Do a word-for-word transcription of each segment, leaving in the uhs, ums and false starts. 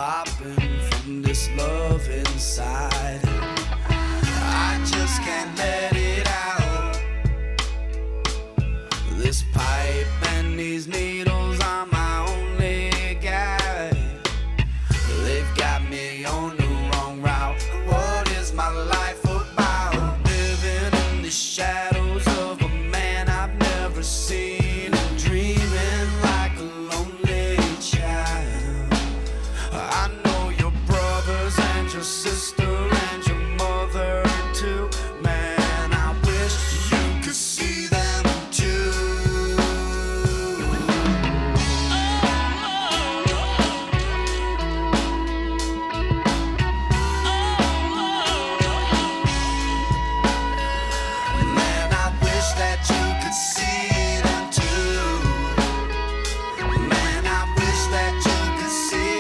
popping from this love inside. I just can't let it out. This pipe and these needles are my only guide. They've got me on the wrong route. What is my life about? Living in the shadows of a man I've never seen, and dreaming like a lonely child. I know your brothers and your sister and your mother too. Man, I wish you could see them too. Man, I wish that you could see them too. Man, I wish that you could see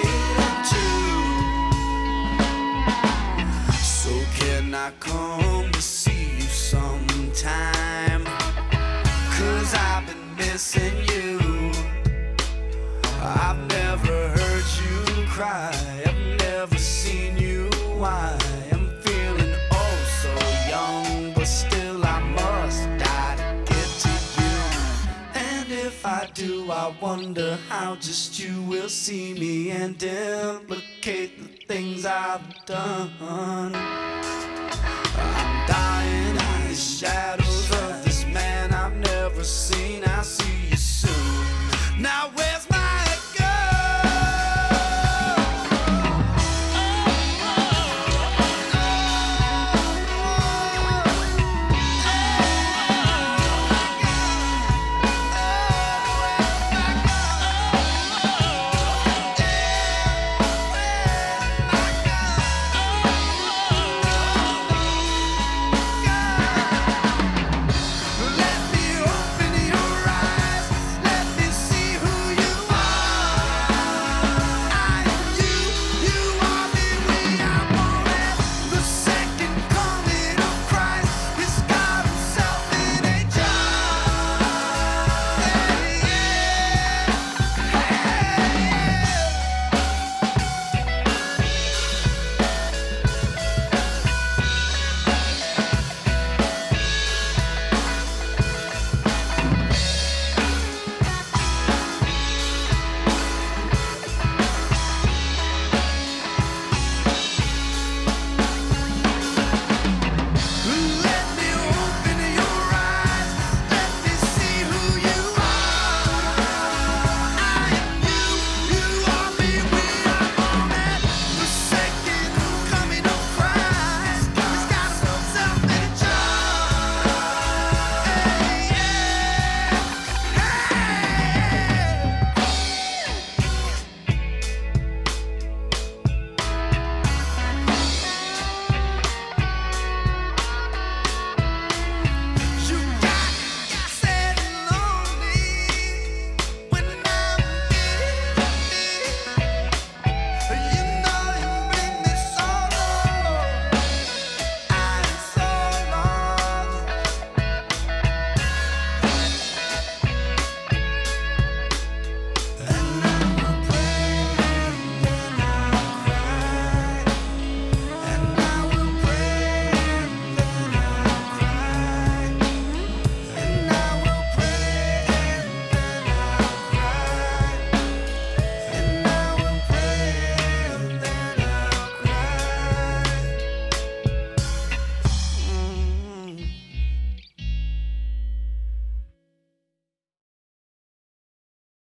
them too. So can I come to see you sometime? 'Cause I've been missing you. I've never heard you cry. I've never seen you whine. I'm feeling oh so young, but still I must die to get to you. And if I do, I wonder how just you will see me and implicate the things I've done. I'm dying in the shadows